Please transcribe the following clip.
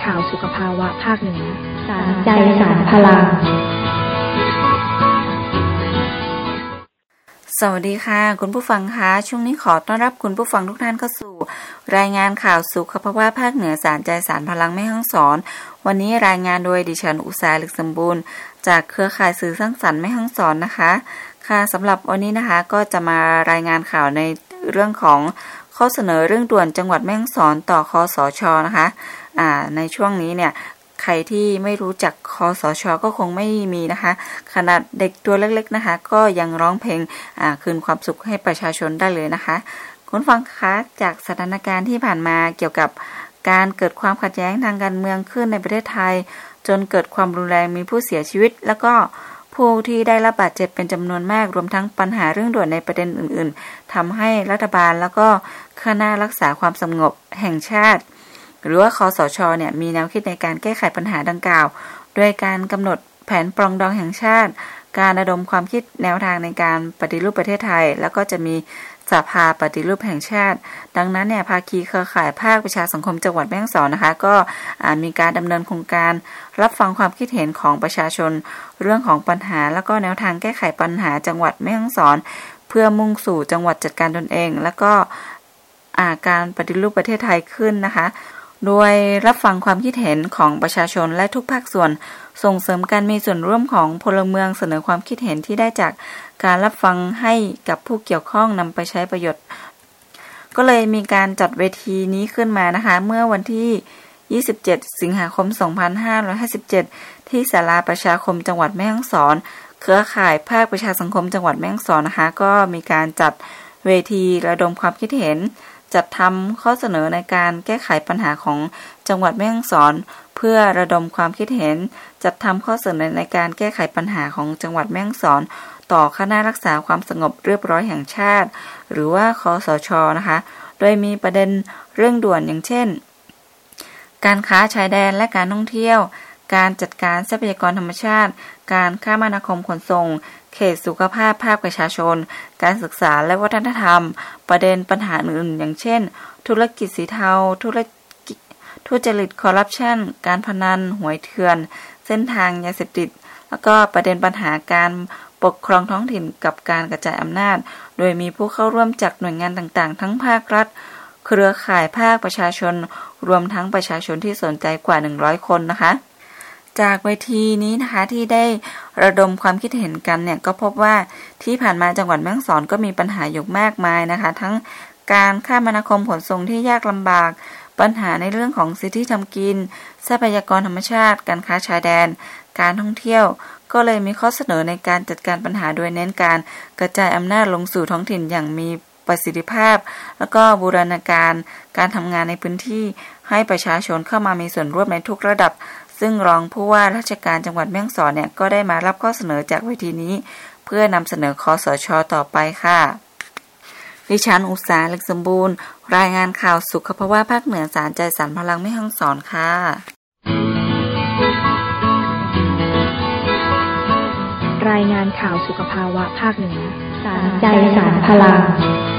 ข่าวสุขภาวะภาคเหนือสารใจสารพลังสวัสดีค่ะคุณผู้ฟังคะช่วงนี้ขอต้อนรับคุณผู้ฟังทุกท่านเข้าสู่รายงานข่าวสุขภาวะภาคเหนือสารใจสารพลังแม่ฮ่องสอนวันนี้รายงานโดยดิฉันอุษาลึกสมบูรณ์จากเครือข่ายสื่อสร้างสรรค์แม่ฮ่องสอนนะคะค่ะสำหรับวันนี้นะคะก็จะมารายงานข่าวในเรื่องของข้อเสนอเรื่องด่วนจังหวัดแม่ฮ่องสอนต่อคสช.นะคะในช่วงนี้เนี่ยใครที่ไม่รู้จักคสช.ก็คงไม่มีนะคะขนาดเด็กตัวเล็กๆนะคะก็ยังร้องเพลงคืนความสุขให้ประชาชนได้เลยนะคะคุณฟังคะจากสถานการณ์ที่ผ่านมาเกี่ยวกับการเกิดความขัดแย้งทางการเมืองขึ้นในประเทศไทยจนเกิดความรุนแรงมีผู้เสียชีวิตแล้วก็ผู้ที่ได้รับบาดเจ็บเป็นจำนวนมากรวมทั้งปัญหาเรื่องด่วนในประเด็นอื่นๆทำให้รัฐบาลแล้วก็คณะรักษาความสงบแห่งชาติหรือว่าคสช.เนี่ยมีแนวคิดในการแก้ไขปัญหาดังกล่าวโดยการกำหนดแผนปรองดองแห่งชาติการระดมความคิดแนวทางในการปฏิรูปประเทศไทยแล้วก็จะมีสภาปฏิรูปแห่งชาติดังนั้นเนี่ยภาคีเครือข่ายภาคประชาสังคมจังหวัดแม่ฮ่องสอนนะคะก็มีการดำเนินโครงการรับฟังความคิดเห็นของประชาชนเรื่องของปัญหาแล้วก็แนวทางแก้ไขปัญหาจังหวัดแม่ฮ่องสอนเพื่อมุ่งสู่จังหวัดจัดการตนเองแล้วก็การปฏิรูปประเทศไทยขึ้นนะคะโดยรับฟังความคิดเห็นของประชาชนและทุกภาคส่วนส่งเสริมการมีส่วนร่วมของพลเมืองเสนอความคิดเห็นที่ได้จากการรับฟังให้กับผู้เกี่ยวข้องนำไปใช้ประโยชน์ก็เลยมีการจัดเวทีนี้ขึ้นมานะคะเมื่อวันที่27สิงหาคม2557ที่ศาลาประชาคมจังหวัดแม่ฮ่องสอนเครือข่ายภาคประชาสังคมจังหวัดแม่ฮ่องสอนนะคะก็มีการจัดเวทีระดมความคิดเห็นจัดทำข้อเสนอในการแก้ไขปัญหาของจังหวัดแม่ฮ่องสอนเพื่อระดมความคิดเห็นจัดทำข้อเสนอในการแก้ไขปัญหาของจังหวัดแม่ฮ่องสอนต่อคณะรักษาความสงบเรียบร้อยแห่งชาติหรือว่าคสช.นะคะโดยมีประเด็นเรื่องด่วนอย่างเช่นการค้าชายแดนและการท่องเที่ยวการจัดการทรัพยากรธรรมชาติการคมนาคมขนส่งเขตสุขภาพภาคประชาชนการศึกษาและวัฒนธรรมประเด็นปัญหาอื่นอย่างเช่นธุรกิจสีเทาทุจริตคอร์รัปชันการพนันหวยเถื่อนเส้นทางยาเสพติดแล้วก็ประเด็นปัญหาการปกครองท้องถิ่นกับการกระจายอำนาจโดยมีผู้เข้าร่วมจากหน่วยงานต่างๆทั้งภาครัฐเครือข่ายภาคประชาชนรวมทั้งประชาชนที่สนใจกว่า100คนนะคะจากเวทีนี้นะคะที่ได้ระดมความคิดเห็นกันเนี่ยก็พบว่าที่ผ่านมาจังหวัดแม่ฮ่องสอนก็มีปัญหาอยู่มากมายนะคะทั้งการคมนาคมขนส่งที่ยากลำบากปัญหาในเรื่องของสิทธิทำกินทรัพยากรธรรมชาติการค้าชายแดนการท่องเที่ยวก็เลยมีข้อเสนอในการจัดการปัญหาโดยเน้นการกระจายอำนาจลงสู่ท้องถิ่นอย่างมีประสิทธิภาพแล้วก็บูรณาการการทำงานในพื้นที่ให้ประชาชนเข้ามามีส่วนร่วมในทุกระดับซึ่งรองผู้ว่าราชการจังหวัดแม่ฮ่องสอนเนี่ยก็ได้มารับข้อเสนอจากเวทีนี้เพื่อนำเสนอคสช.ต่อไปค่ะดิฉันอุษาลึกสมบูรณ์รายงานข่าวสุขภาวะภาคเหนือสารใจสารพลังแม่ฮ่องสอนค่ะรายงานข่าวสุขภาวะภาคเหนือสารใจสารพลัง